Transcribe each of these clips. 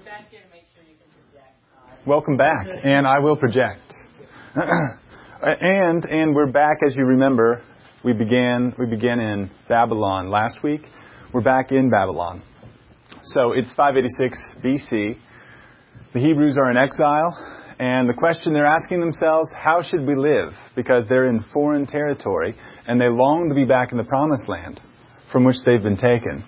Welcome back, and I will project. and we're back, as you remember. We began in Babylon last week. We're back in Babylon. So it's 586 BC. The Hebrews are in exile, and the question they're asking themselves, how should we live? Because they're in foreign territory, and they long to be back in the promised land from which they've been taken.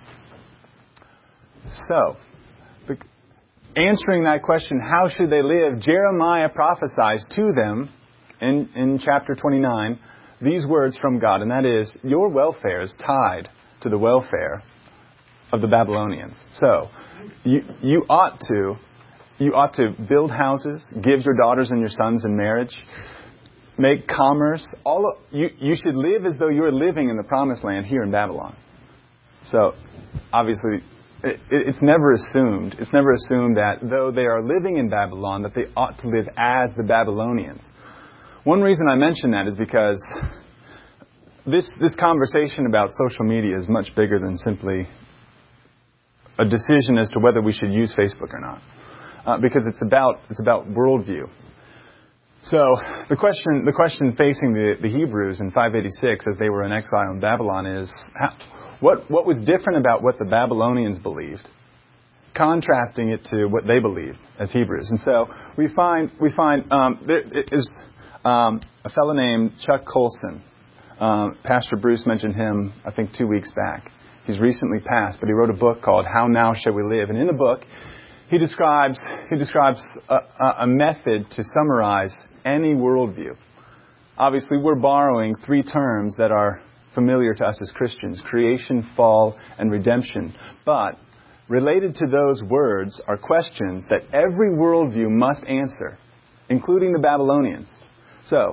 So, answering that question, how should they live, Jeremiah prophesies to them in chapter 29 these words from God, and that is, your welfare is tied to the welfare of the Babylonians. So, you ought to build houses, give your daughters and your sons in marriage, make commerce. You should live as though you're living in the promised land here in Babylon. So, obviously, it's never assumed that though they are living in Babylon, that they ought to live as the Babylonians. One reason I mention that is because this conversation about social media is much bigger than simply a decision as to whether we should use Facebook or not, because it's about worldview. So the question facing the Hebrews in 586 as they were in exile in Babylon is, what was different about what the Babylonians believed, contrasting it to what they believed as Hebrews? And so we find there is a fellow named Chuck Colson. Pastor Bruce mentioned him, I think, 2 weeks back. He's recently passed, but he wrote a book called How Now Shall We Live? And in the book, he describes a method to summarize any worldview. Obviously, we're borrowing three terms that are familiar to us as Christians: creation, fall, and redemption. But related to those words are questions that every worldview must answer, including the Babylonians. So,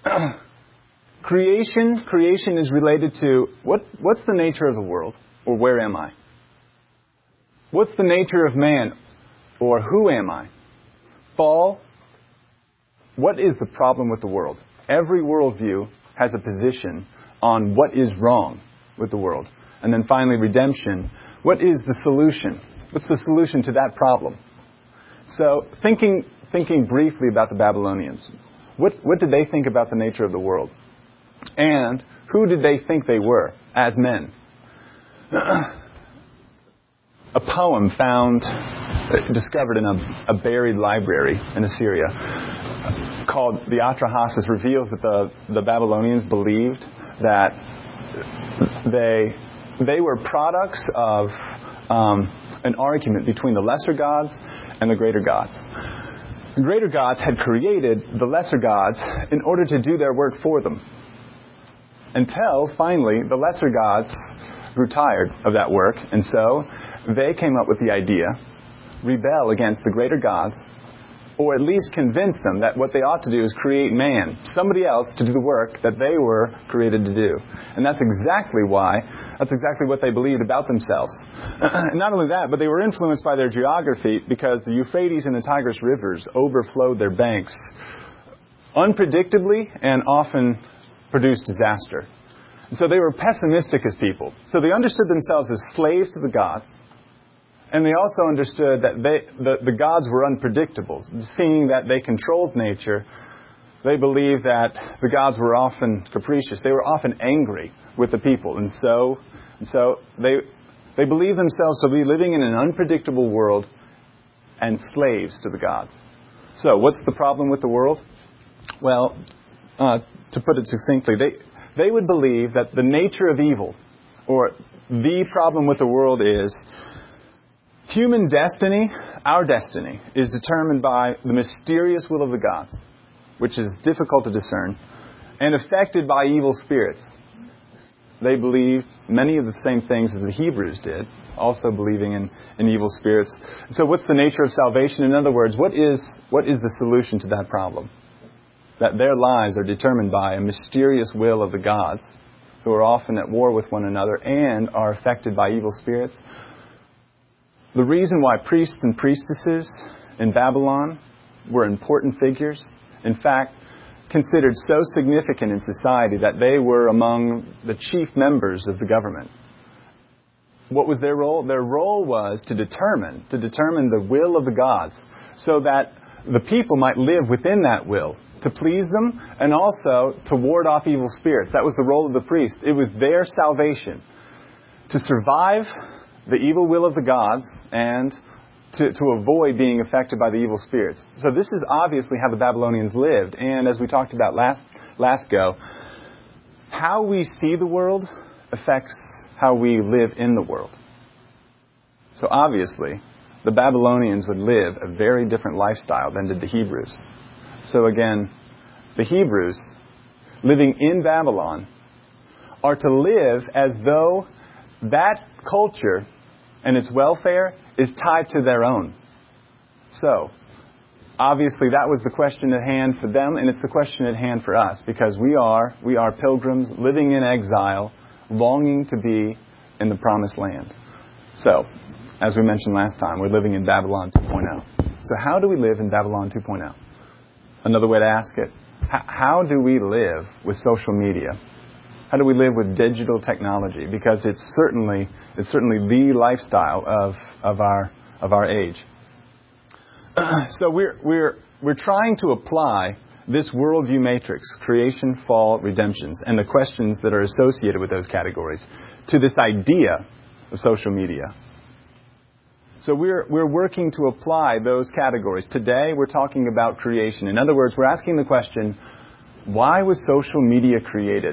creation is related to what's the nature of the world, or where am I? What's the nature of man, or who am I? Fall, what is the problem with the world? Every worldview has a position on what is wrong with the world. And then finally, redemption. What is the solution? What's the solution to that problem? So, thinking briefly about the Babylonians, what did they think about the nature of the world? And who did they think they were as men? A poem discovered in a buried library in Assyria called the Atrahasis reveals that the Babylonians believed that they were products of an argument between the lesser gods and the greater gods. The greater gods had created the lesser gods in order to do their work for them, until finally the lesser gods grew tired of that work, and so they came up with the idea, rebel against the greater gods, or at least convince them that what they ought to do is create man, somebody else, to do the work that they were created to do. And that's exactly what they believed about themselves. And not only that, but they were influenced by their geography, because the Euphrates and the Tigris rivers overflowed their banks unpredictably and often produced disaster. And so they were pessimistic as people. So they understood themselves as slaves to the gods. And they also understood that the gods were unpredictable. Seeing that they controlled nature, they believed that the gods were often capricious. They were often angry with the people. And so they believed themselves to be living in an unpredictable world and slaves to the gods. So what's the problem with the world? Well, to put it succinctly, they would believe that the nature of evil, or the problem with the world, is human destiny, our destiny, is determined by the mysterious will of the gods, which is difficult to discern, and affected by evil spirits. They believed many of the same things as the Hebrews did, also believing in evil spirits. So what's the nature of salvation? In other words, what is the solution to that problem? That their lives are determined by a mysterious will of the gods, who are often at war with one another and are affected by evil spirits. The reason why priests and priestesses in Babylon were important figures, in fact, considered so significant in society that they were among the chief members of the government. what was their role? Their role was to determine the will of the gods so that the people might live within that will, to please them and also to ward off evil spirits. That was the role of the priest. It was their salvation to survive the evil will of the gods and to avoid being affected by the evil spirits. So this is obviously how the Babylonians lived. And as we talked about last go, how we see the world affects how we live in the world. So obviously, the Babylonians would live a very different lifestyle than did the Hebrews. So again, the Hebrews, living in Babylon, are to live as though that culture and its welfare is tied to their own. So, obviously that was the question at hand for them, and it's the question at hand for us, because we are pilgrims living in exile, longing to be in the promised land. So, as we mentioned last time, we're living in Babylon 2.0. So how do we live in Babylon 2.0? Another way to ask it, how do we live with social media? How do we live with digital technology? Because it's certainly the lifestyle of our age. So we're trying to apply this worldview matrix, creation, fall, redemptions, and the questions that are associated with those categories, to this idea of social media. So we're working to apply those categories. Today we're talking about creation. In other words, we're asking the question, why was social media created?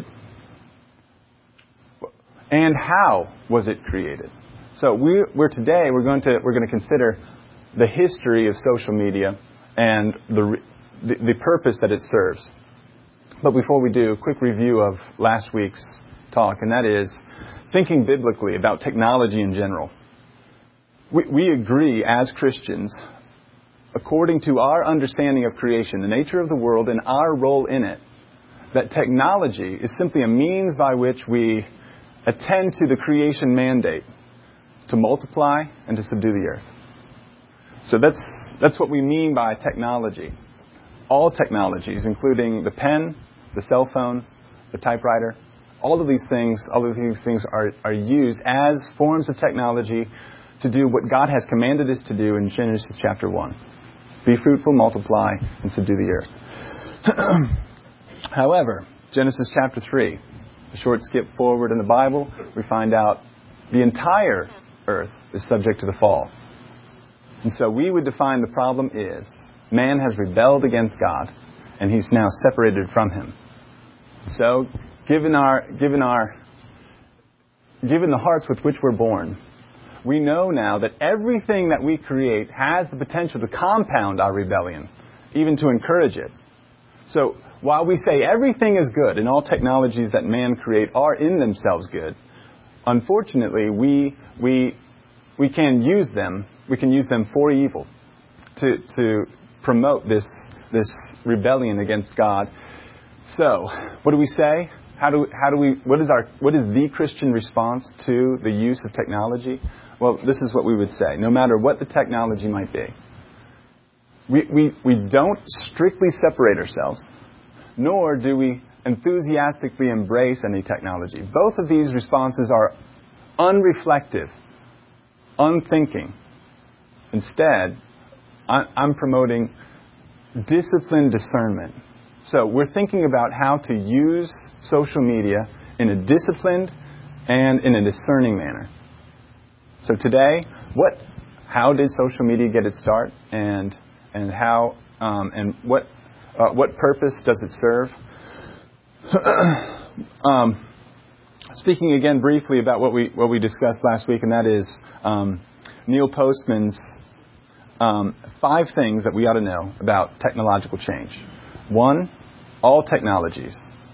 And how was it created? So we're going to consider the history of social media and the purpose that it serves. But before we do, a quick review of last week's talk, and that is thinking biblically about technology in general. We agree as Christians, according to our understanding of creation, the nature of the world, and our role in it, that technology is simply a means by which we attend to the creation mandate to multiply and to subdue the earth. So that's what we mean by technology. All technologies, including the pen, the cell phone, the typewriter, all of these things are used as forms of technology to do what God has commanded us to do in Genesis chapter 1. Be fruitful, multiply, and subdue the earth. However, Genesis chapter 3, a short skip forward in the Bible, we find out the entire earth is subject to the fall. And so we would define the problem is man has rebelled against God, and he's now separated from Him. So, given the hearts with which we're born, we know now that everything that we create has the potential to compound our rebellion, even to encourage it. So, while we say everything is good and all technologies that man create are in themselves good, unfortunately we can use them. We can use them for evil to promote this rebellion against God. So, what do we say? What is the Christian response to the use of technology? Well, this is what we would say. No matter what the technology might be, we don't strictly separate ourselves, nor do we enthusiastically embrace any technology. Both of these responses are unreflective, unthinking. Instead, I'm promoting disciplined discernment. So we're thinking about how to use social media in a disciplined and in a discerning manner. So today, how did social media get its start, and how and what purpose does it serve? Speaking again briefly about what we discussed last week, and that is Neil Postman's 5 things that we ought to know about technological change. 1, all technologies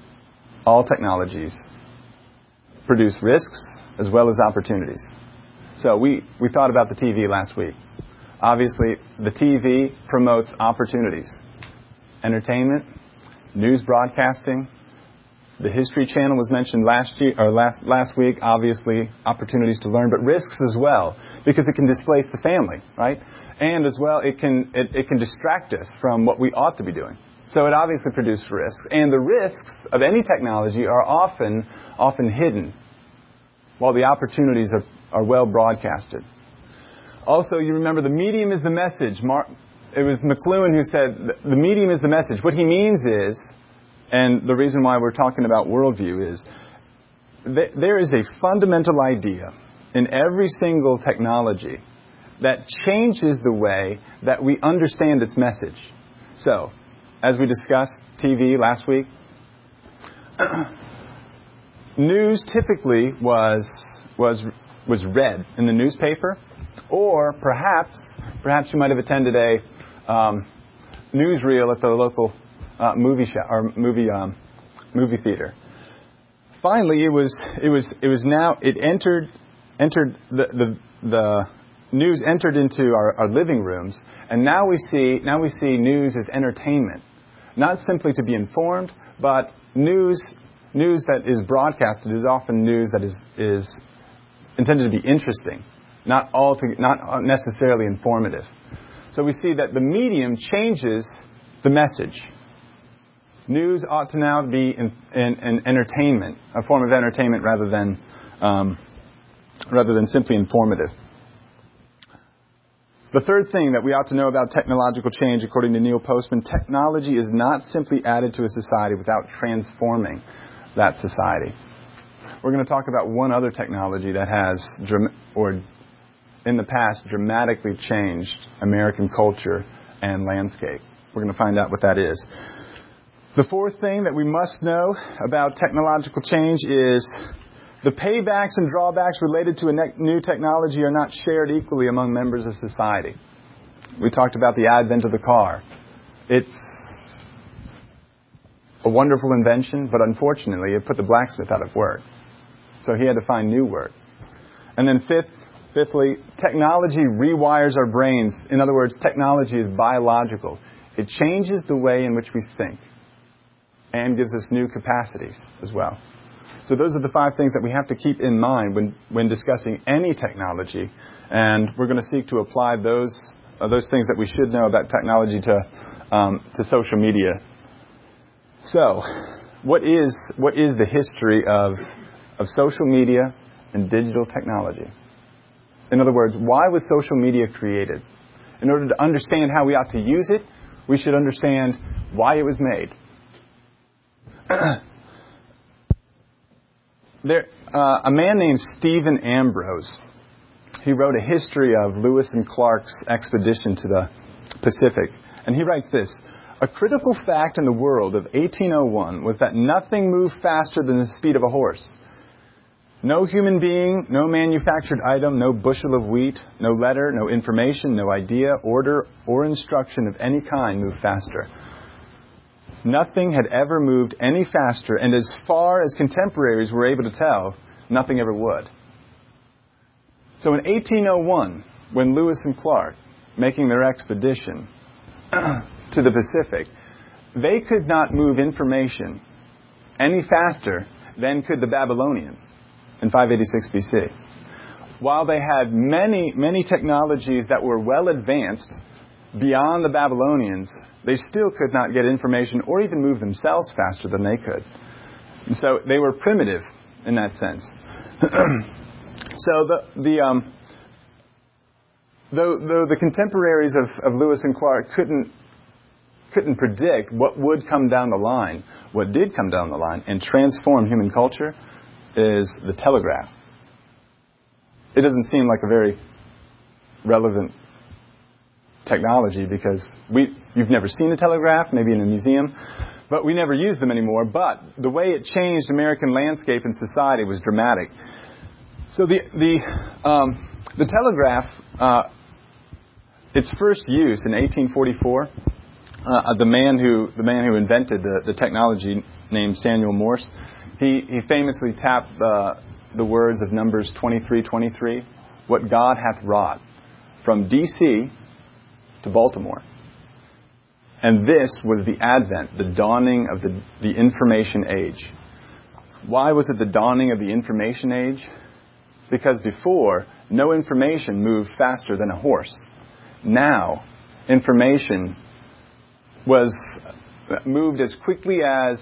produce risks as well as opportunities. So we thought about the TV last week. Obviously, the TV promotes opportunities. Entertainment, news broadcasting. The History Channel was mentioned last week. Obviously, opportunities to learn, but risks as well, because it can displace the family, right? And as well, it can distract us from what we ought to be doing. So it obviously produces risks, and the risks of any technology are often hidden, while the opportunities are well broadcasted. Also, you remember the medium is the message. It was McLuhan who said the medium is the message. What he means is, and the reason why we're talking about worldview is, there is a fundamental idea in every single technology that changes the way that we understand its message. So, as we discussed TV last week, news typically was read in the newspaper, or perhaps you might have attended a newsreel at the local movie movie theater. Finally, the news entered into our living rooms, and now we see news as entertainment, not simply to be informed, but news that is broadcasted is often news that is intended to be interesting, not necessarily informative. So we see that the medium changes the message. News ought to now be an entertainment, a form of entertainment rather than simply informative. The third thing that we ought to know about technological change, according to Neil Postman, technology is not simply added to a society without transforming that society. We're going to talk about one other technology that has, in the past, dramatically changed American culture and landscape. We're going to find out what that is. The fourth thing that we must know about technological change is the paybacks and drawbacks related to a new technology are not shared equally among members of society. We talked about the advent of the car. It's a wonderful invention, but unfortunately it put the blacksmith out of work. So he had to find new work. And then fifthly, technology rewires our brains. In other words, technology is biological. It changes the way in which we think and gives us new capacities as well. So those are the 5 things that we have to keep in mind when discussing any technology. And we're going to seek to apply those things that we should know about technology to social media. So, what is the history of social media and digital technology? In other words, why was social media created? In order to understand how we ought to use it, we should understand why it was made. A man named Stephen Ambrose, he wrote a history of Lewis and Clark's expedition to the Pacific. And he writes this: a critical fact in the world of 1801 was that nothing moved faster than the speed of a horse. No human being, no manufactured item, no bushel of wheat, no letter, no information, no idea, order, or instruction of any kind moved faster. Nothing had ever moved any faster, and as far as contemporaries were able to tell, nothing ever would. So in 1801, when Lewis and Clark, making their expedition to the Pacific, they could not move information any faster than could the Babylonians in 586 BC. While they had many technologies that were well advanced beyond the Babylonians, they still could not get information or even move themselves faster than they could. And so they were primitive in that sense. So the contemporaries of Lewis and Clark couldn't predict what would come down the line. What did come down the line and transform human culture is the telegraph. It doesn't seem like a very relevant technology because you've never seen a telegraph, maybe in a museum, but we never use them anymore. But the way it changed American landscape and society was dramatic. So the telegraph, its first use in 1844, the man who invented the technology, named Samuel Morse, he famously tapped the words of Numbers 23:23, "What God hath wrought," from D.C. to Baltimore. And this was the advent, the dawning of the information age. Why was it the dawning of the information age? Because before, no information moved faster than a horse. Now, information was moved as quickly as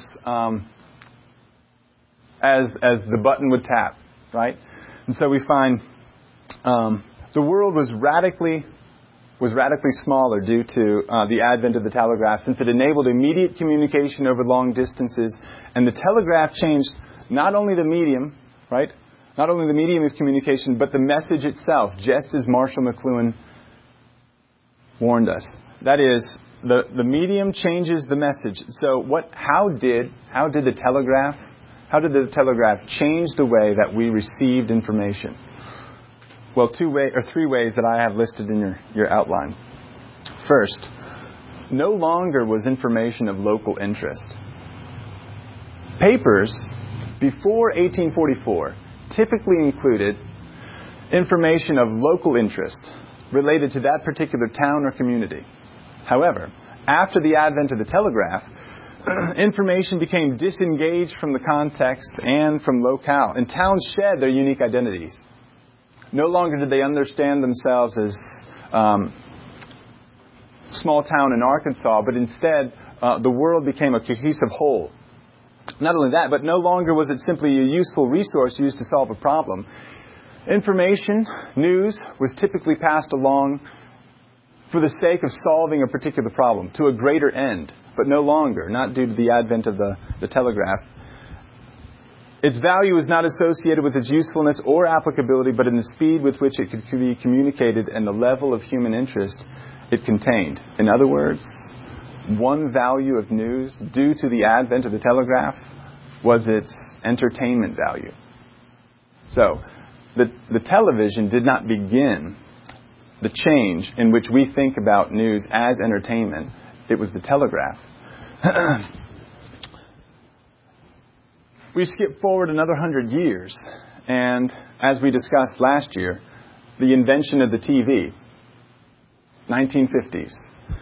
the button would tap, right? And so we find the world was radically smaller due to the advent of the telegraph, since it enabled immediate communication over long distances. And the telegraph changed not only the medium, right? Not only the medium of communication, but the message itself, just as Marshall McLuhan warned us. That is, the medium changes the message. So how did the telegraph change the way that we received information? Well, 3 ways that I have listed in your outline. First, no longer was information of local interest. Papers before 1844 typically included information of local interest related to that particular town or community. However, after the advent of the telegraph, information became disengaged from the context and from locale, and towns shed their unique identities. No longer did they understand themselves as small town in Arkansas, but instead the world became a cohesive whole. Not only that, but no longer was it simply a useful resource used to solve a problem. Information, news, was typically passed along for the sake of solving a particular problem, to a greater end, but no longer, not due to the advent of the telegraph. Its value is not associated with its usefulness or applicability, but in the speed with which it could be communicated and the level of human interest it contained. In other words, one value of news, due to the advent of the telegraph, was its entertainment value. So, the television did not begin the change in which we think about news as entertainment. It was the telegraph. We skip forward another 100 years, and as we discussed last year, the invention of the TV, 1950s.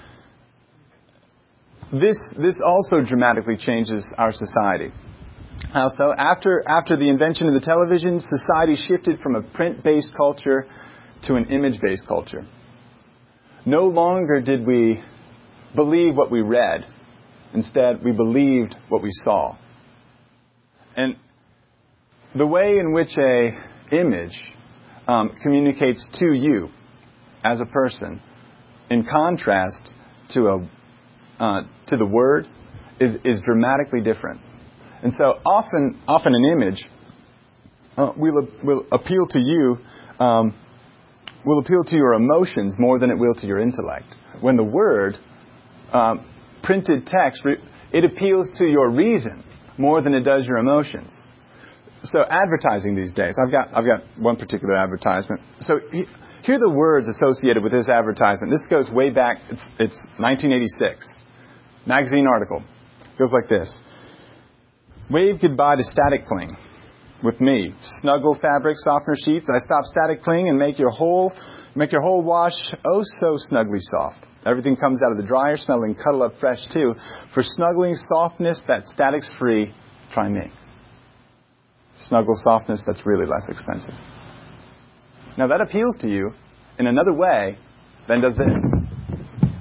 This also dramatically changes our society. So after the invention of the television, society shifted from a print-based culture to an image-based culture. No longer did we believe what we read. Instead, we believed what we saw. And the way in which a image communicates to you as a person, in contrast to the word, is dramatically different. And so often an image will appeal to you, will appeal to your emotions more than it will to your intellect. When the word, printed text, it appeals to your reason more than it does your emotions. So advertising these days, I've got one particular advertisement. So here are the words associated with this advertisement. This goes way back. It's 1986. Magazine article. It goes like this. Wave goodbye to static cling. With me, Snuggle fabric softener sheets. I stop static cling and make your whole wash oh so snugly soft. Everything comes out of the dryer smelling cuddle up fresh too. For snuggling softness that's statics free, try me. Snuggle softness that's really less expensive. Now that appeals to you in another way than does this.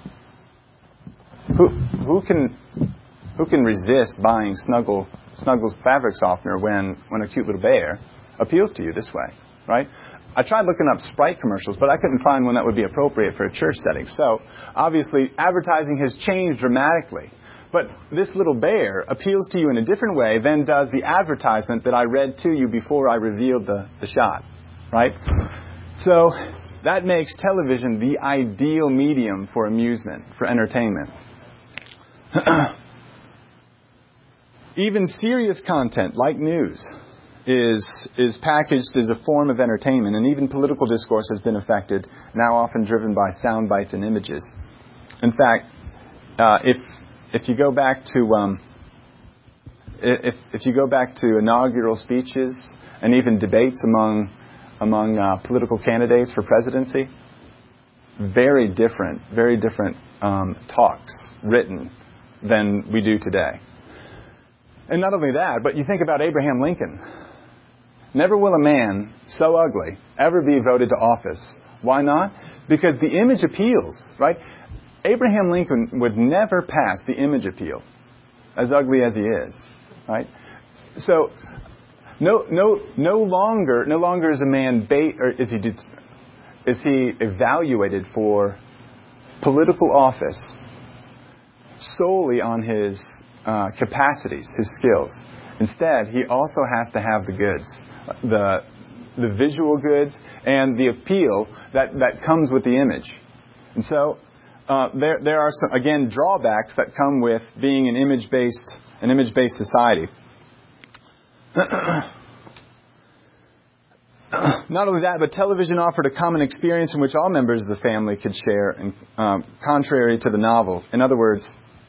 Who can resist buying Snuggles fabric softener when a cute little bear appeals to you this way, right? I tried looking up Sprite commercials, but I couldn't find one that would be appropriate for a church setting. So, obviously, advertising has changed dramatically. But this little bear appeals to you in a different way than does the advertisement that I read to you before I revealed the shot, right? So, that makes television the ideal medium for amusement, for entertainment. Even serious content, like news, is packaged as a form of entertainment, and even political discourse has been affected, now often driven by sound bites and images. In fact, if you go back to if you go back to inaugural speeches and even debates among political candidates for presidency, very different talks written than we do today. And not only that, but you think about Abraham Lincoln. Never will a man so ugly ever be voted to office. Why not? Because the image appeals, right? Abraham Lincoln would never pass the image appeal, as ugly as he is, right? So, No longer is a man is he evaluated for political office solely on his capacities, his skills. Instead, he also has to have the goods, the visual goods, and the appeal that comes with the image. And so there are some, again, drawbacks that come with being an image-based society. Not only that, but television offered a common experience in which all members of the family could share, and contrary to the novel. In other words,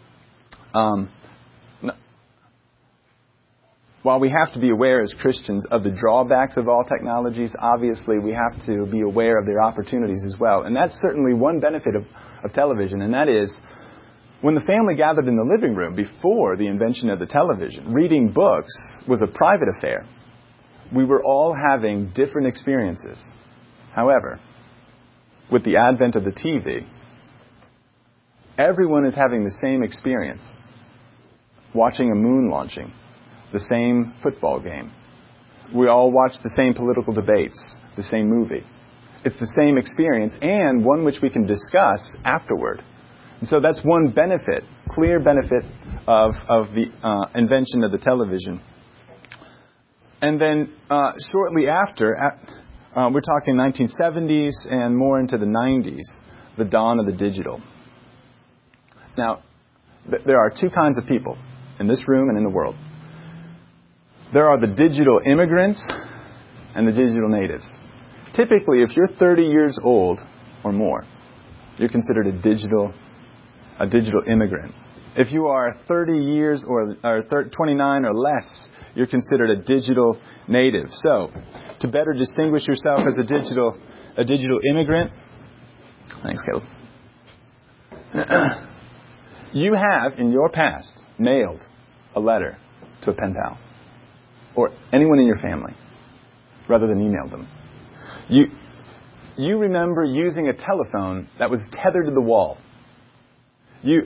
while we have to be aware as Christians of the drawbacks of all technologies, obviously we have to be aware of their opportunities as well. And that's certainly one benefit of television, and that is, when the family gathered in the living room before the invention of the television, reading books was a private affair. We were all having different experiences. However, with the advent of the TV, everyone is having the same experience. Watching a moon launching, the same football game. We all watch the same political debates, the same movie. It's the same experience, and one which we can discuss afterward. And so that's one benefit, clear benefit of the invention of the television. And then shortly after, we're talking 1970s and more into the 90s, the dawn of the digital. Now, there are two kinds of people in this room and in the world. There are the digital immigrants and the digital natives. Typically, if you're 30 years old or more, you're considered a digital immigrant. If you are 30 years or 29 or less, you're considered a digital native. So, to better distinguish yourself as a digital immigrant, thanks, Caleb. You have, in your past, mailed a letter to a pen pal or anyone in your family, rather than emailed them. You remember using a telephone that was tethered to the wall. You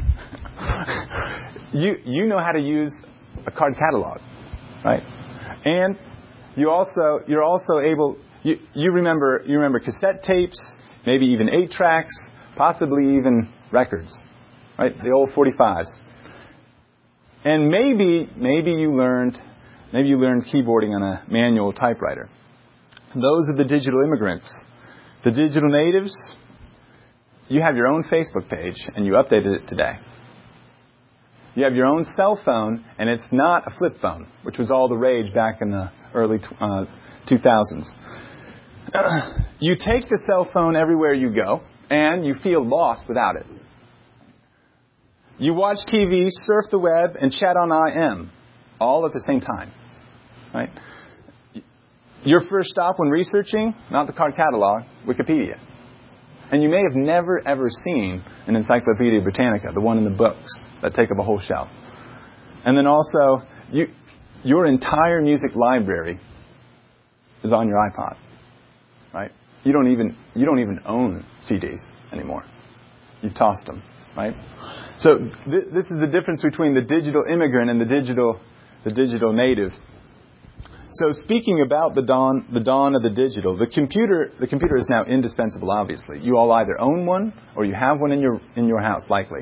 know how to use a card catalog, right? And you're also able. You remember cassette tapes, maybe even 8-tracks, possibly even records, right? The old 45s. And maybe you learned keyboarding on a manual typewriter. Those are the digital immigrants. The digital natives, you have your own Facebook page and you updated it today. You have your own cell phone, and it's not a flip phone, which was all the rage back in the early 2000s. You take the cell phone everywhere you go, and you feel lost without it. You watch TV, surf the web, and chat on IM, all at the same time. Right? Your first stop when researching, not the card catalog, Wikipedia. And you may have never, ever seen an Encyclopedia Britannica, the one in the books that take up a whole shelf. And then also, your entire music library is on your iPod, right? You don't even own CDs anymore. You've tossed them, right? So this is the difference between the digital immigrant and the digital native. So speaking about the dawn of the digital, the computer is now indispensable. Obviously, you all either own one or you have one in your house, likely.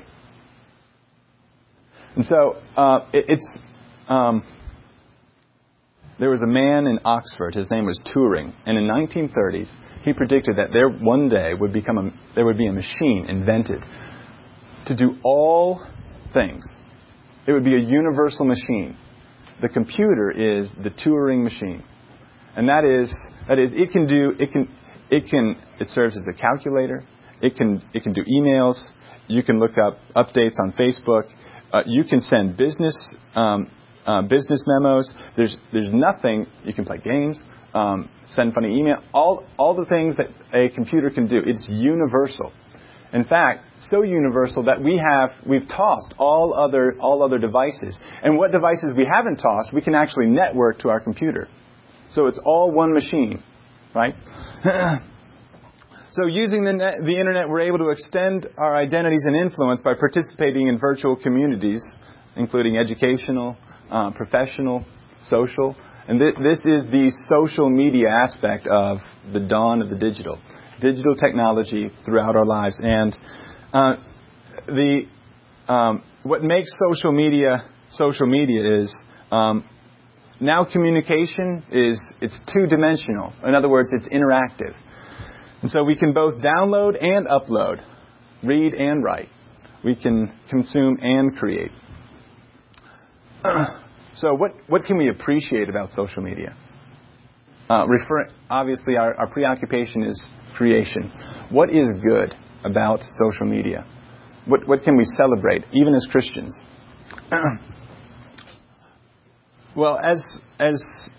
And so there was a man in Oxford. His name was Turing, and in 1930s he predicted that one day there would be a machine invented to do all things. It would be a universal machine. The computer is the Turing machine, and that is it serves as a calculator. It can do emails. You can look up updates on Facebook. You can send business memos. There's nothing. You can play games, send funny email. All the things that a computer can do. It's universal. In fact, so universal that we've tossed all other devices. And what devices we haven't tossed, we can actually network to our computer. So it's all one machine, right? So using the internet, we're able to extend our identities and influence by participating in virtual communities, including educational, professional, social, And this is the social media aspect of the dawn of the digital technology throughout our lives. And what makes social media is now communication it's two-dimensional. In other words, it's interactive. And so we can both download and upload, read and write. We can consume and create. So what can we appreciate about social media? Obviously, our preoccupation is creation. What is good about social media? What can we celebrate, even as Christians? Well, as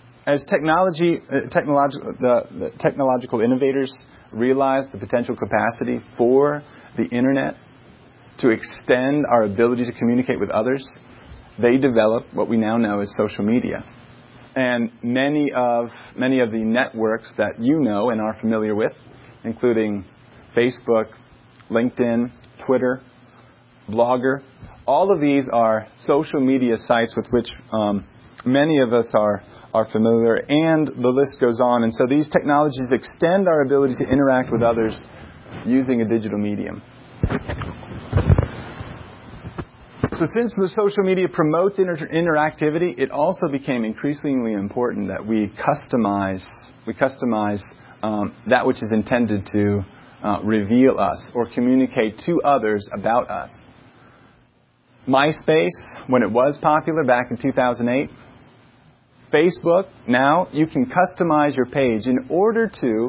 the technological innovators realized the potential capacity for the internet to extend our ability to communicate with others, they developed what we now know as social media. And many of the networks that you know and are familiar with, including Facebook, LinkedIn, Twitter, Blogger, all of these are social media sites with which many of us are familiar, and the list goes on. And so these technologies extend our ability to interact with others using a digital medium. So since the social media promotes interactivity, it also became increasingly important that we customize that which is intended to reveal us or communicate to others about us. MySpace, when it was popular back in 2008, Facebook, now you can customize your page in order to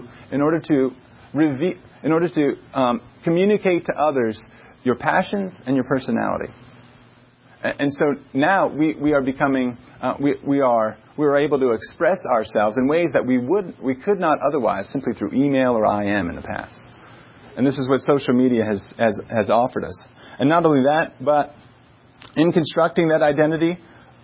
communicate to others your passions and your personality. And so now we are becoming we are able to express ourselves in ways that we could not otherwise simply through email or IM in the past. And this is what social media has offered us. And not only that, but in constructing that identity,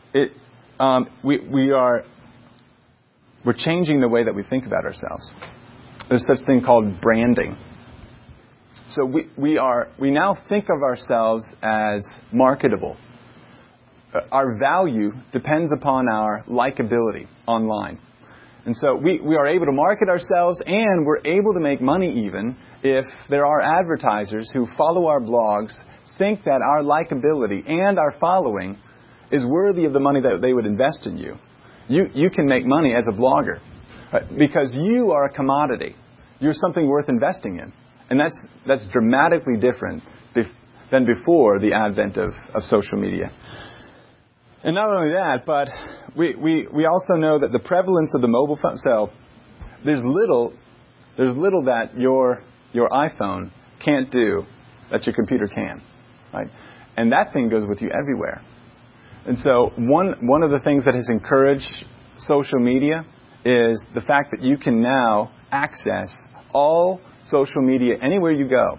we're changing the way that we think about ourselves. There's such a thing called branding. So we now think of ourselves as marketable. Our value depends upon our likability online. And so we are able to market ourselves, and we're able to make money even if there are advertisers who follow our blogs, think that our likability and our following is worthy of the money that they would invest in you. You can make money as a blogger because you are a commodity. You're something worth investing in. And that's dramatically different than before the advent of social media. And not only that, but we also know that the prevalence of the mobile phone. So there's little that your iPhone can't do that your computer can, right? And that thing goes with you everywhere. And so one of the things that has encouraged social media is the fact that you can now access all social media anywhere you go.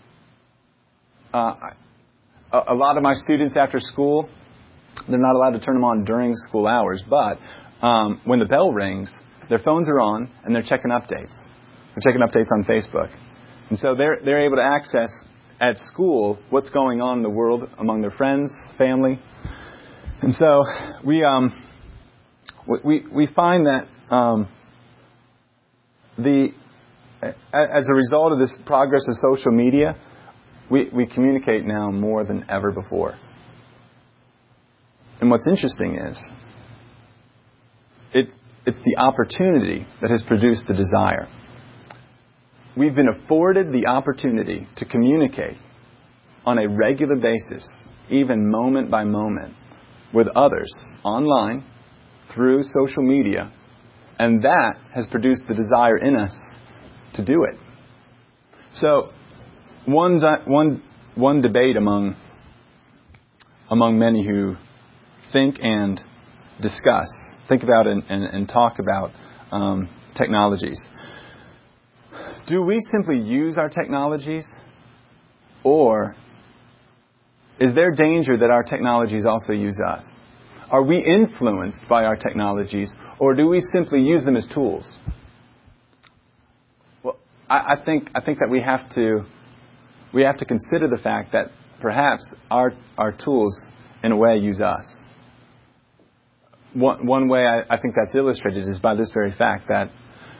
A lot of my students after school, they're not allowed to turn them on during school hours, but when the bell rings, their phones are on and they're checking updates. They're checking updates on Facebook. And so they're able to access at school what's going on in the world among their friends, family. And so we find that as a result of this progress of social media, we communicate now more than ever before. And what's interesting is it's the opportunity that has produced the desire. We've been afforded the opportunity to communicate on a regular basis, even moment by moment, with others online through social media, and that has produced the desire in us to do it. So one debate among many who think and think about and talk about technologies. Do we simply use our technologies, or is there danger that our technologies also use us? Are we influenced by our technologies, or do we simply use them as tools? Well, I think that we have to consider the fact that perhaps our tools, in a way, use us. one way I think that's illustrated is by this very fact that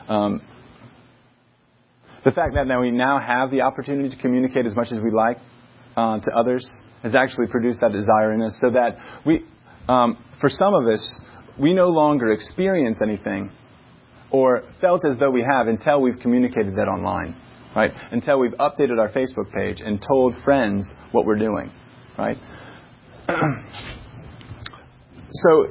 the fact that now we now have the opportunity to communicate as much as we like to others has actually produced that desire in us, so that we, for some of us, we no longer experience anything or felt as though we have until we've communicated that online, right? Until we've updated our Facebook page and told friends what we're doing, right? So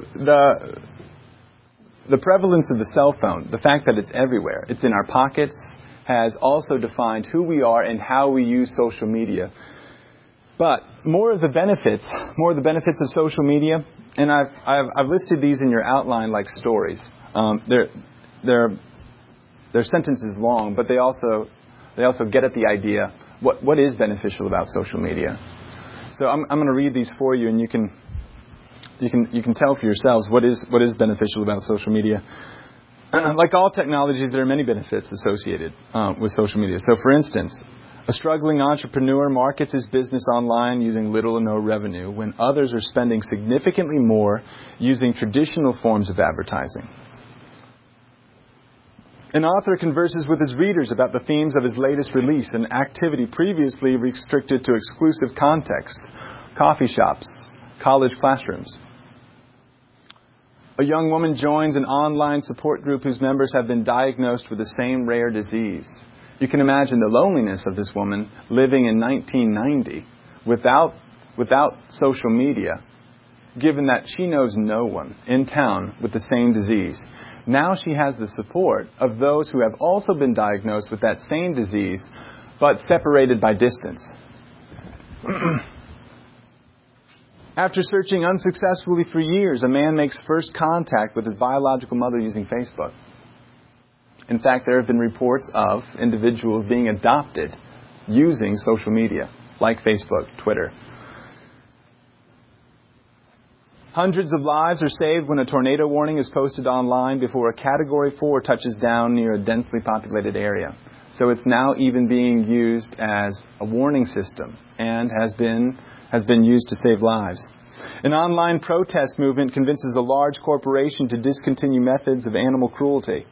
the prevalence of the cell phone, the fact that it's everywhere, it's in our pockets, has also defined who we are and how we use social media. But more of the benefits of social media, and I've listed these in your outline like stories. They're sentences long, but they also get at the idea what is beneficial about social media. So I'm going to read these for you, and you can tell for yourselves what is beneficial about social media. Like all technologies, there are many benefits associated with social media. So, for instance, a struggling entrepreneur markets his business online using little or no revenue when others are spending significantly more using traditional forms of advertising. An author converses with his readers about the themes of his latest release, an activity previously restricted to exclusive contexts, coffee shops, college classrooms. A young woman joins an online support group whose members have been diagnosed with the same rare disease. You can imagine the loneliness of this woman living in 1990 without social media, given that she knows no one in town with the same disease. Now she has the support of those who have also been diagnosed with that same disease, but separated by distance. After searching unsuccessfully for years, a man makes first contact with his biological mother using Facebook. In fact, there have been reports of individuals being adopted using social media, like Facebook, Twitter. Hundreds of lives are saved when a tornado warning is posted online before a Category 4 touches down near a densely populated area. So it's now even being used as a warning system and has been used to save lives. An online protest movement convinces a large corporation to discontinue methods of animal cruelty.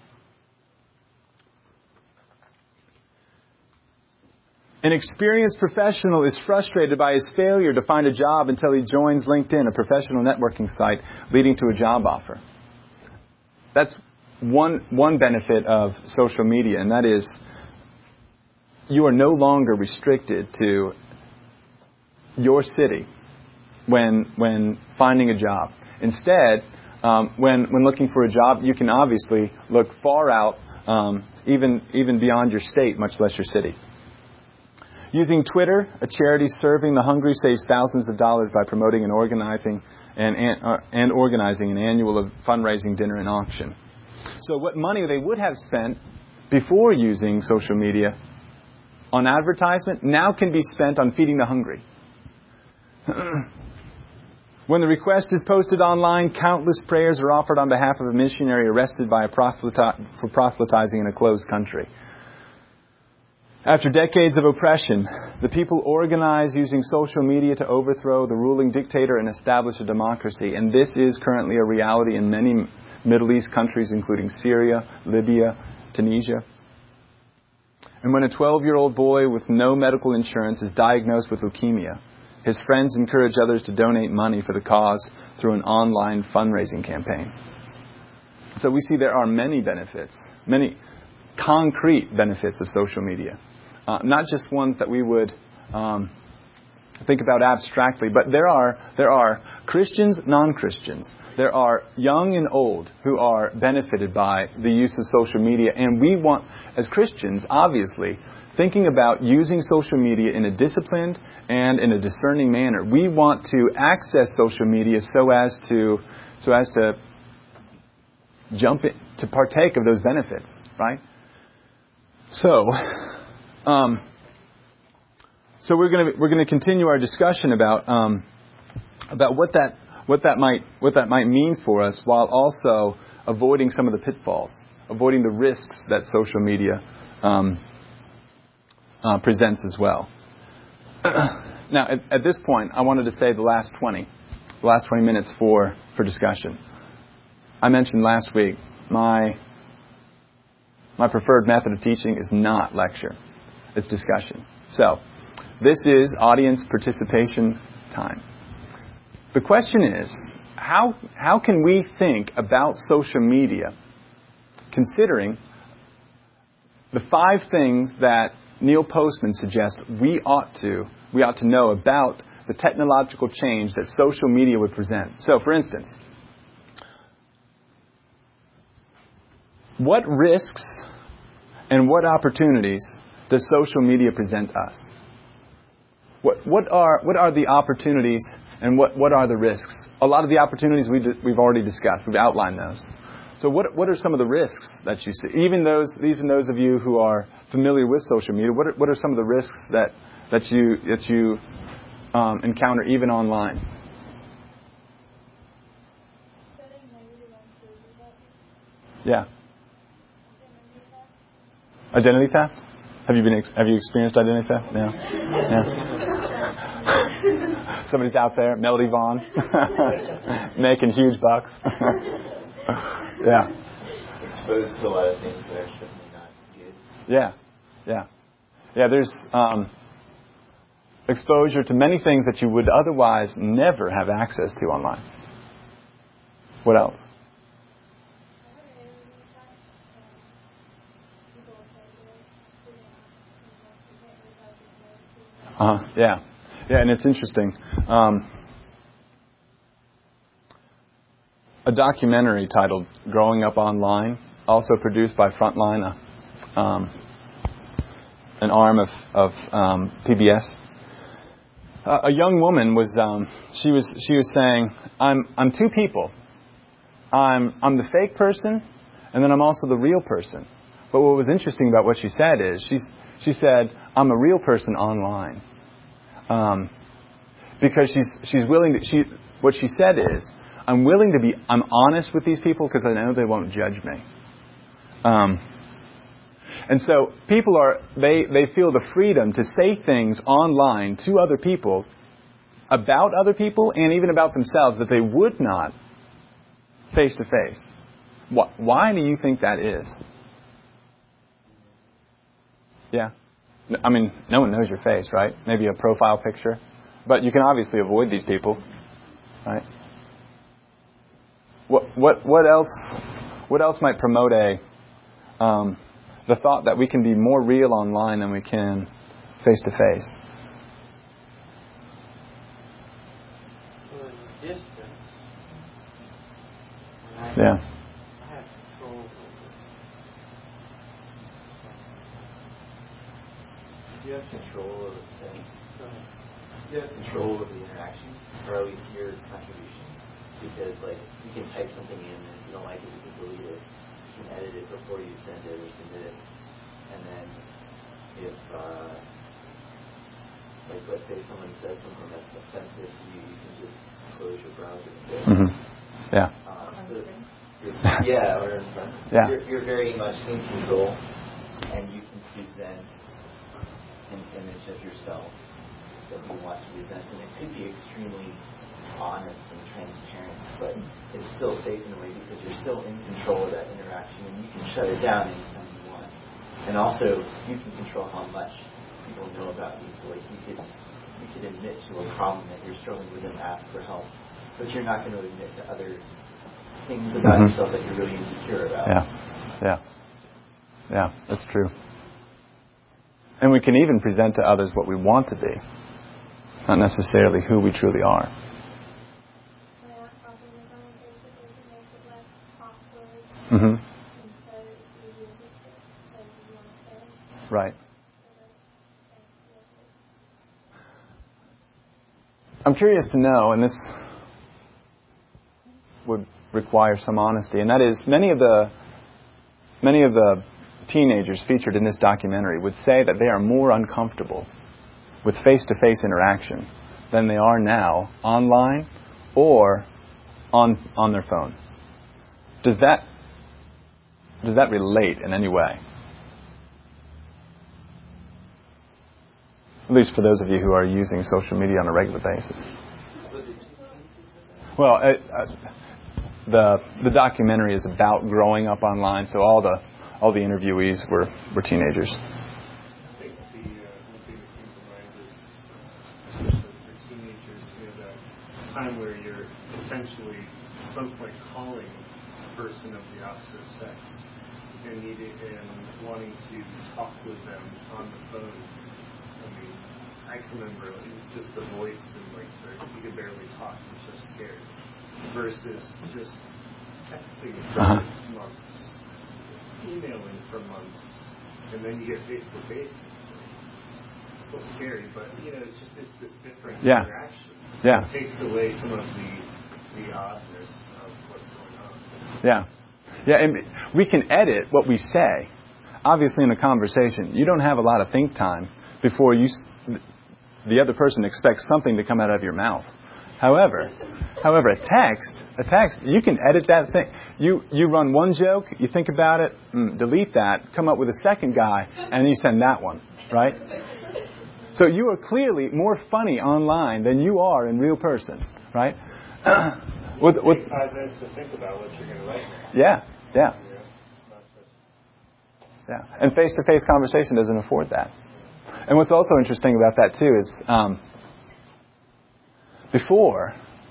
An experienced professional is frustrated by his failure to find a job until he joins LinkedIn, a professional networking site, leading to a job offer. That's one benefit of social media, and that is you are no longer restricted to your city when finding a job. Instead, when looking for a job, you can obviously look far out, even beyond your state, much less your city. Using Twitter, a charity serving the hungry saves thousands of dollars by promoting and organizing an annual fundraising dinner and auction. So what money they would have spent before using social media on advertisement now can be spent on feeding the hungry. When the request is posted online, countless prayers are offered on behalf of a missionary arrested for proselytizing in a closed country. After decades of oppression, the people organize using social media to overthrow the ruling dictator and establish a democracy. And this is currently a reality in many Middle East countries, including Syria, Libya, Tunisia. And when a 12-year-old boy with no medical insurance is diagnosed with leukemia, his friends encourage others to donate money for the cause through an online fundraising campaign. So we see there are many benefits, many concrete benefits of social media. Not just ones that we would think about abstractly, but there are Christians, non-Christians. There are young and old who are benefited by the use of social media. And we want, as Christians, obviously, thinking about using social media in a disciplined and in a discerning manner. We want to access social media so as to jump in, to partake of those benefits, right? So we're going to continue our discussion about what that might mean for us, while also avoiding some of the pitfalls, avoiding the risks that social media presents as well. Now, at this point, I wanted to say the last 20 minutes for discussion. I mentioned last week, my preferred method of teaching is not lecture. It's discussion. So, this is audience participation time. The question is, how can we think about social media considering the 5 things that Neil Postman suggests we ought to know about the technological change that social media would present. So, for instance, what risks and what opportunities does social media present us? What are the opportunities and what are the risks? A lot of the opportunities we've already discussed. We've outlined those. So what are some of the risks that you see? Even those of you who are familiar with social media, what are some of the risks that you encounter even online? Yeah. Identity theft? Have you experienced identity theft? Yeah. Somebody's out there, Melody Vaughn, making huge bucks. Yeah. Exposed to a lot of things that are certainly not good. Yeah. There's exposure to many things that you would otherwise never have access to online. What else? Yeah, and it's interesting. A documentary titled "Growing Up Online," also produced by Frontline, an arm of PBS. A young woman was she was saying, "I'm 2 people. I'm the fake person, and then I'm also the real person." But what was interesting about what she said is she said, "I'm a real person online," because she's willing to. What she said is, I'm honest with these people because I know they won't judge me. And so people they feel the freedom to say things online to other people, about other people, and even about themselves that they would not face to face. Why do you think that is? Yeah. I mean, no one knows your face, right? Maybe a profile picture. But you can obviously avoid these people, right? What else might promote the thought that we can be more real online than we can face to face? Distance. Yeah. I have control. You have control of the thing. You have control of the interaction, or at least your contribution. Because, you can type something in, and if you don't like it, you can delete it. You can edit it before you send it or submit it. And then, if, let's say someone says something that's offensive to you, you can just close your browser. Mm-hmm. Yeah. Or yeah. You're very much in control, and you can present an image of yourself that you want to present, and it could be extremely honest and transparent, but it's still safe in a way because you're still in control of that interaction, and you can shut it down anytime you want. And also, you can control how much people know about you. So, you could admit to a problem that you're struggling with and ask for help, but you're not going to admit to other things about yourself that you're really insecure about. Yeah, that's true. And we can even present to others what we want to be, not necessarily who we truly are. Mm-hmm. Right. I'm curious to know, and this would require some honesty, and that is many of the teenagers featured in this documentary would say that they are more uncomfortable with face-to-face interaction than they are now online or on their phone. Does that relate in any way? At least for those of you who are using social media on a regular basis. Well, the documentary is about growing up online. So all the interviewees were teenagers. I think one thing that came to mind is, especially for teenagers, that time where you're potentially at some point calling a person of the opposite sex and wanting to talk with them on the phone. I mean, I can remember just the voice and you could barely talk, you're just scared. Versus just texting for months, emailing for months, and then you get face to face. It's still scary, but it's this different interaction. Yeah. It takes away some of the oddness of what's going on. Yeah. Yeah, and we can edit what we say. Obviously, in a conversation, you don't have a lot of think time before the other person expects something to come out of your mouth. However, a text, you can edit that thing. You run one joke, you think about it, delete that, come up with a second guy, and you send that one, right? So you are clearly more funny online than you are in real person, right? Take 5 minutes to think about what you're going to write. Yeah. And face-to-face conversation doesn't afford that. And what's also interesting about that too is before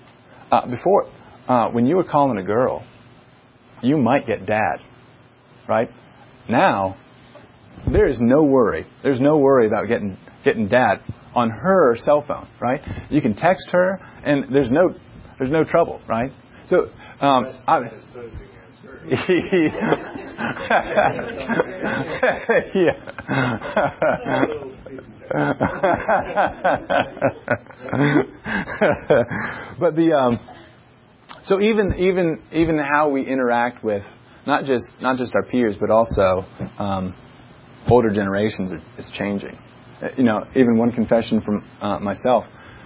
when you were calling a girl, you might get dad, right? Now there is no worry. There's no worry about getting dad on her cell phone, right? You can text her, and there's no trouble, right? So but so even how we interact with not just our peers, but also older generations is changing. Even one confession from myself.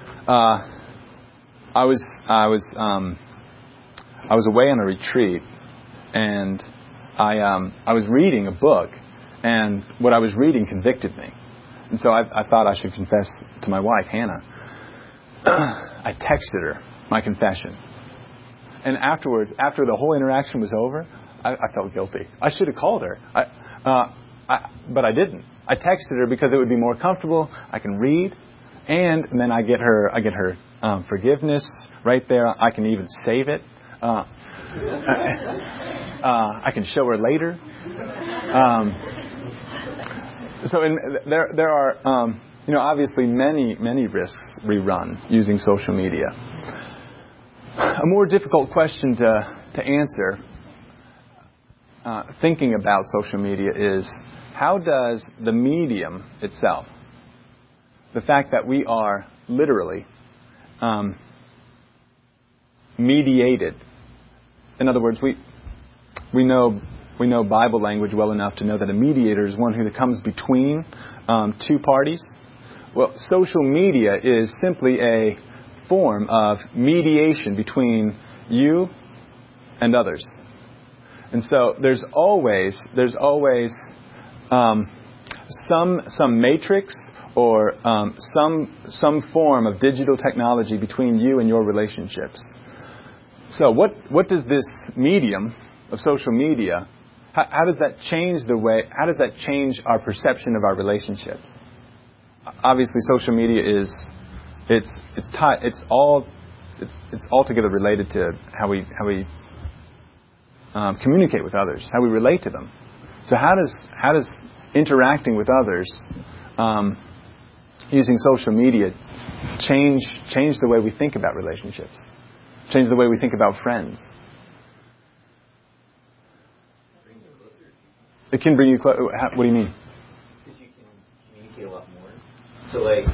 I was away on a retreat, and I was reading a book, and what I was reading convicted me. And so I thought I should confess to my wife, Hannah. I texted her my confession. And afterwards, after the whole interaction was over, I felt guilty. I should have called her. But I didn't. I texted her because it would be more comfortable. I can read, and then I get her forgiveness right there. I can even save it. I can show her later. So there are obviously many risks we run using social media. A more difficult question to answer, thinking about social media, is how does the medium itself, the fact that we are literally mediated. In other words, we know Bible language well enough to know that a mediator is one who comes between two parties. Well, social media is simply a form of mediation between you and others. And so there's always some matrix or some form of digital technology between you and your relationships. So what does this medium of social media, how does that change our perception of our relationships? Obviously, social media it's altogether related to how we communicate with others, how we relate to them. So how does interacting with others using social media change the way we think about relationships, change the way we think about friends? It can bring you closer. What do you mean? Because you can communicate a lot more. So,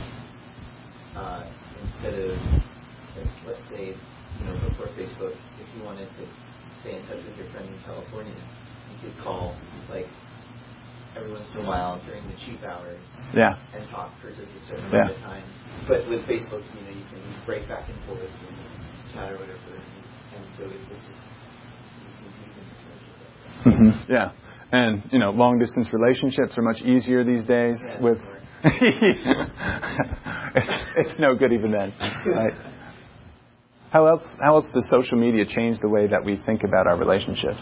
instead of, let's say, before Facebook, if you wanted to stay in touch with your friend in California, you could call, every once in a while during the cheap hours. Yeah. And talk for just a certain amount of time. But with Facebook, you can break back and forth and chat or whatever. And so it's just, you can deepen. Yeah. And, long distance relationships are much easier these days with it's no good even then, right? How else does social media change the way that we think about our relationships?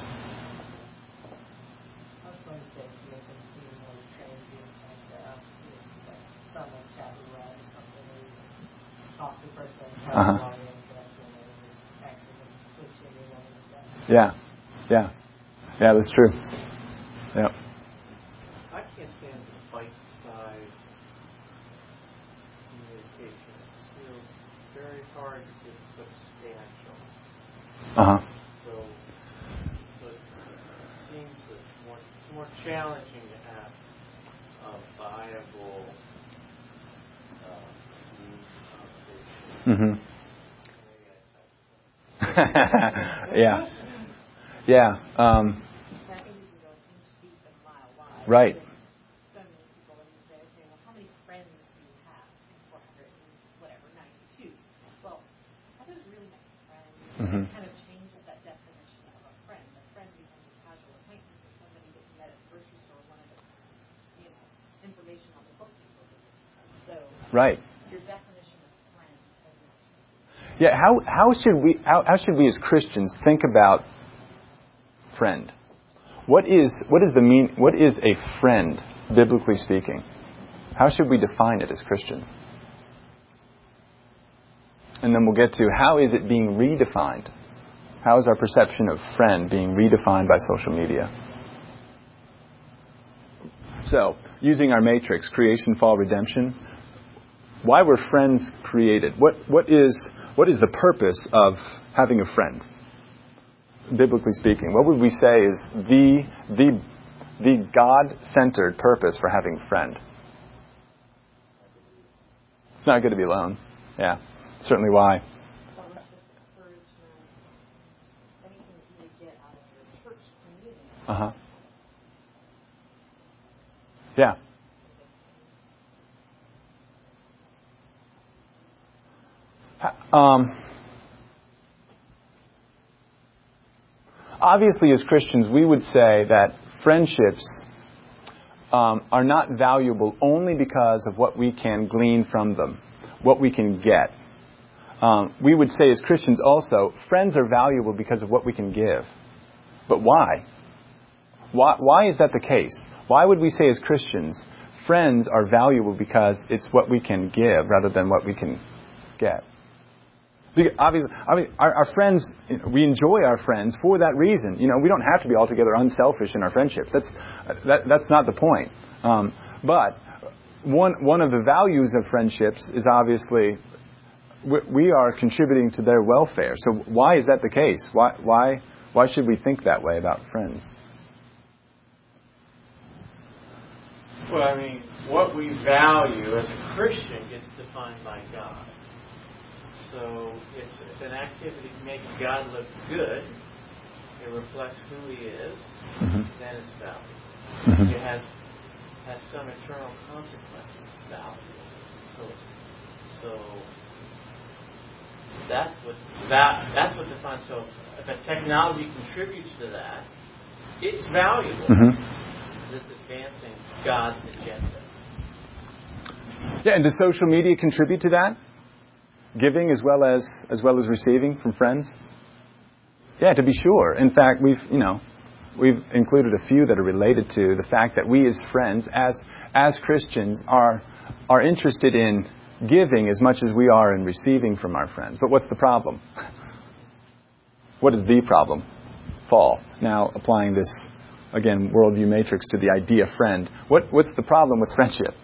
Yeah, that's true. Yeah. I can't stand the bite-sized communication. It feels very hard to get substantial. So it seems that it's more challenging to have a viable conversation. Yeah. Right. So many people, when you say, okay, well, how many friends do you have? 492. Well, are those really many friends? Kind of changes that definition of a friend. A friend becomes a casual acquaintance with somebody that you met at the grocery store, one of the, information on the book you were reading. So, right. Your definition of friend has not changed. Yeah. How should we as Christians think about friend? What is a friend, biblically speaking? How should we define it as Christians? And then we'll get to how is it being redefined? How is our perception of friend being redefined by social media? So, using our matrix, creation, fall, redemption, why were friends created? What is the purpose of having a friend? Biblically speaking, what would we say is the God-centered purpose for having a friend? It's not good to be alone. Yeah, certainly why. Yeah. Obviously, as Christians, we would say that friendships are not valuable only because of what we can glean from them, what we can get. We would say as Christians also, friends are valuable because of what we can give. But why? Why is that the case? Why would we say as Christians, friends are valuable because it's what we can give rather than what we can get? Obviously, our friends, we enjoy our friends for that reason. We don't have to be altogether unselfish in our friendships. That's not the point. But one of the values of friendships is obviously we are contributing to their welfare. So why is that the case? Why should we think that way about friends? Well, what we value as a Christian is defined by God. So if an activity makes God look good, it reflects who He is, then it's valuable. It has some eternal consequences, value. So that's what defines. So if a technology contributes to that, it's valuable. It's advancing God's agenda. Yeah, and does social media contribute to that? Giving as well as receiving from friends? Yeah, to be sure. In fact, we've included a few that are related to the fact that we as friends, as Christians, are interested in giving as much as we are in receiving from our friends. But what's the problem? What is the problem? Fall. Now, applying this, again, worldview matrix to the idea friend. What's the problem with friendship?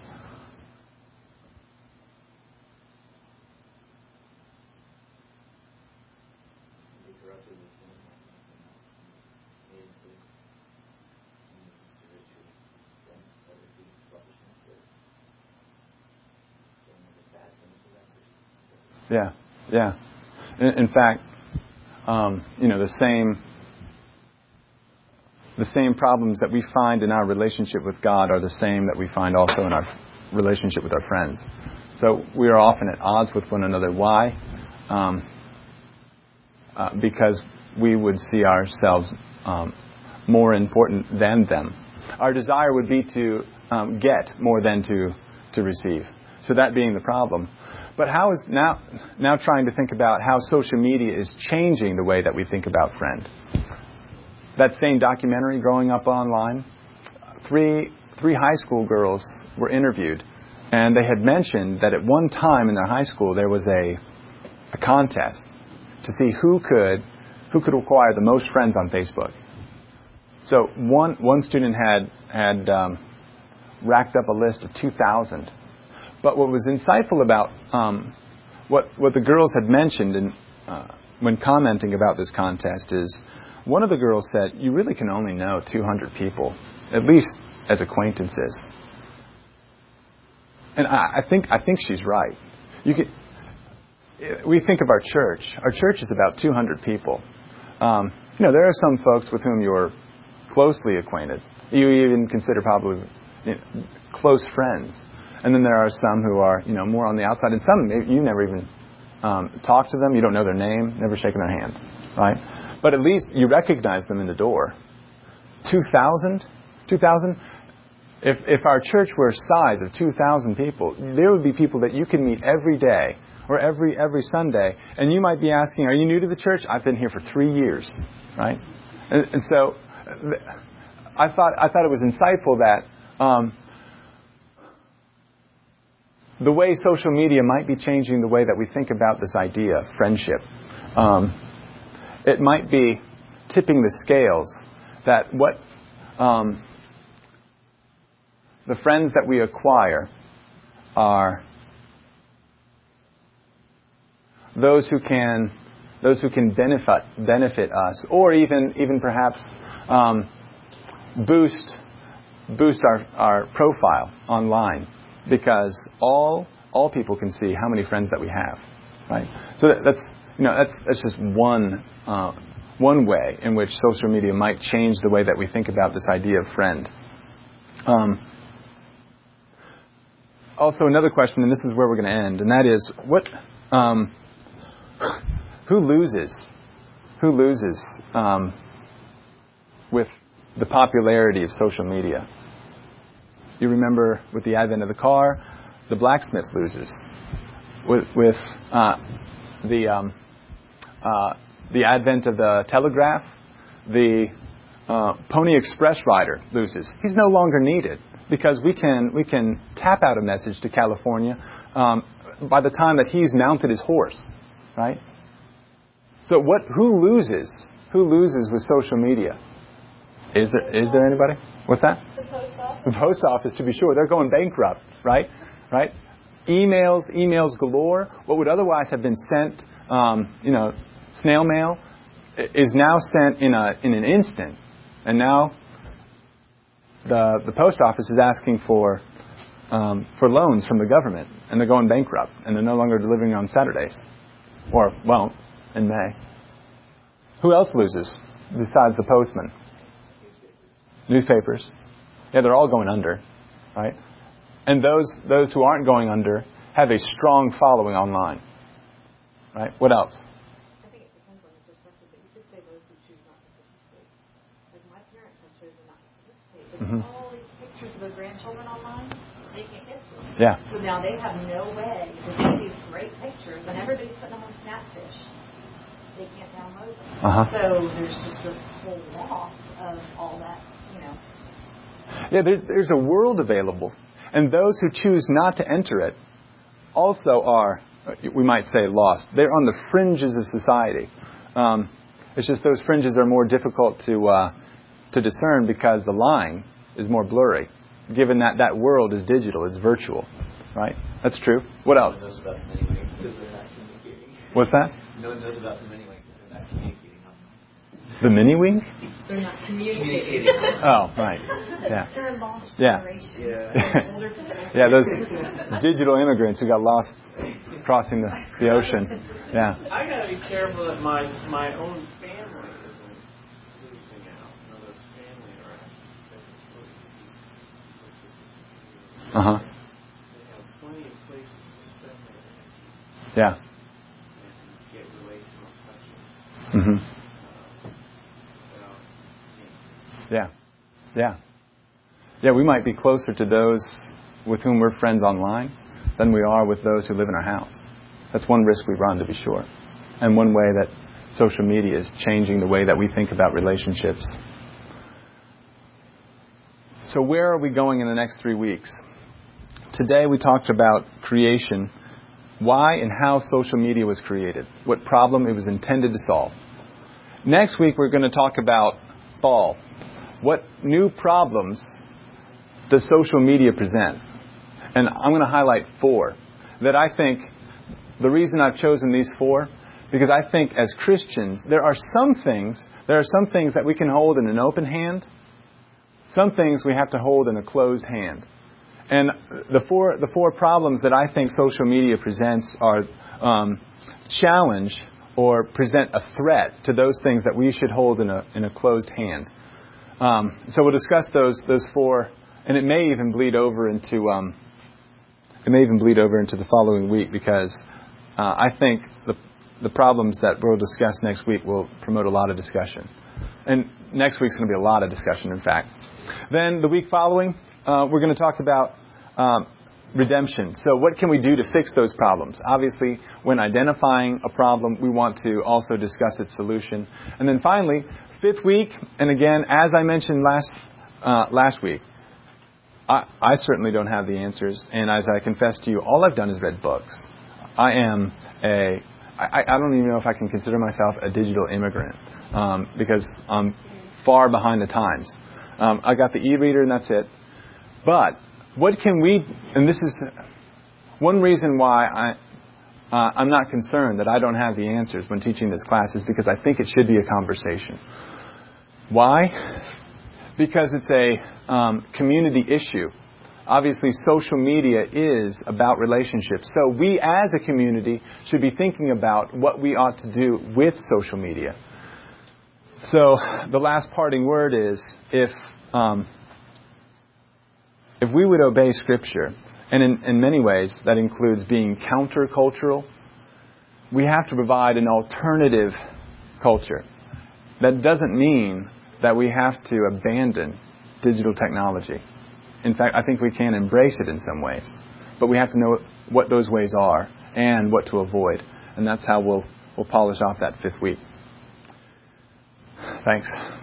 Yeah. In fact, the same problems that we find in our relationship with God are the same that we find also in our relationship with our friends. So we are often at odds with one another. Why? Because we would see ourselves more important than them. Our desire would be to get more than to receive. So that being the problem. But how is now trying to think about how social media is changing the way that we think about friend. That same documentary, Growing Up Online, three high school girls were interviewed, and they had mentioned that at one time in their high school there was a contest to see who could acquire the most friends on Facebook. So one student had racked up a list of 2,000. But what was insightful about what the girls had mentioned when commenting about this contest is, one of the girls said, you really can only know 200 people, at least as acquaintances. And I think she's right. We think of our church. Our church is about 200 people. There are some folks with whom you're closely acquainted. You even consider probably close friends. And then there are some who are, more on the outside. And some, you never even talk to them. You don't know their name, never shaken their hand, right? But at least you recognize them in the door. 2,000? If our church were a size of 2,000 people, there would be people that you can meet every day or every Sunday. And you might be asking, are you new to the church? I've been here for 3 years, right? And so I thought it was insightful that the way social media might be changing the way that we think about this idea of friendship. It might be tipping the scales that what the friends that we acquire are those who can benefit us, or even perhaps boost our profile online, because all people can see how many friends that we have, right? So that's just one way in which social media might change the way that we think about this idea of friend. Also, another question, and this is where we're going to end, and that is, who loses? Who loses with the popularity of social media? You remember with the advent of the car, the blacksmith loses. With the advent of the telegraph, the Pony Express rider loses. He's no longer needed because we can tap out a message to California by the time that he's mounted his horse, right? So who loses? Who loses with social media? Is there anybody? What's that? The post office. The post office, to be sure. They're going bankrupt, right? Emails galore. What would otherwise have been sent, snail mail, is now sent in an instant. And now the post office is asking for loans from the government, and they're going bankrupt, and they're no longer delivering on Saturdays, or won't in May. Who else loses besides the postman? Newspapers. Yeah, they're all going under, right? And those who aren't going under have a strong following online, right? What else? I think it depends on the perspective, but you could say those who choose not to participate. Like my parents have chosen not to participate, but all these pictures of their grandchildren online, they can't get to them. Yeah. So now they have no way to get these great pictures, and everybody's putting them on Snapfish. They can't download them. So there's just this whole loss of all that, Yeah, there's a world available. And those who choose not to enter it also are, we might say, lost. They're on the fringes of society. It's just those fringes are more difficult to discern because the line is more blurry, given that world is digital, it's virtual, right? That's true. What else? No one knows about them anyway because they're not communicating. What's that? No one knows about them anyway because they're not communicating. The mini wing? They're not communicating. Oh, right. Yeah. They're a lost Yeah. generation. Yeah. Yeah, those digital immigrants who got lost crossing the ocean. Yeah. I got to be careful that my own family isn't losing out. Another family are Uh-huh. They have plenty of places to spend their energy Yeah. and get relational touches. Mm-hmm. Without Yeah. Yeah, we might be closer to those with whom we're friends online than we are with those who live in our house. That's one risk we run, to be sure. And one way that social media is changing the way that we think about relationships. So where are we going in the next 3 weeks? Today we talked about creation, why and how social media was created, what problem it was intended to solve. Next week we're going to talk about fall. What new problems does social media present? And I'm going to highlight 4 that I think, the reason I've chosen these 4, because I think as Christians there are some things that we can hold in an open hand, some things we have to hold in a closed hand. And the four problems that I think social media presents are challenge or present a threat to those things that we should hold in a closed hand. So we'll discuss those 4, and it may even bleed over into the following week, because I think the problems that we'll discuss next week will promote a lot of discussion. And next week's going to be a lot of discussion, in fact. Then the week following, we're going to talk about redemption. So what can we do to fix those problems? Obviously, when identifying a problem, we want to also discuss its solution. And then finally, 5th week, and again, as I mentioned last week, I certainly don't have the answers. And as I confessed to you, all I've done is read books. I don't even know if I can consider myself a digital immigrant, because I'm far behind the times. I got the e-reader and that's it. But what can we, and this is one reason why I'm not concerned that I don't have the answers when teaching this class, is because I think it should be a conversation. Why? Because it's a community issue. Obviously, social media is about relationships. So we as a community should be thinking about what we ought to do with social media. So the last parting word is, if we would obey Scripture, and in many ways that includes being countercultural, we have to provide an alternative culture. That doesn't mean that we have to abandon digital technology. In fact, I think we can embrace it in some ways. But we have to know what those ways are and what to avoid. And that's how we'll polish off that 5th week. Thanks.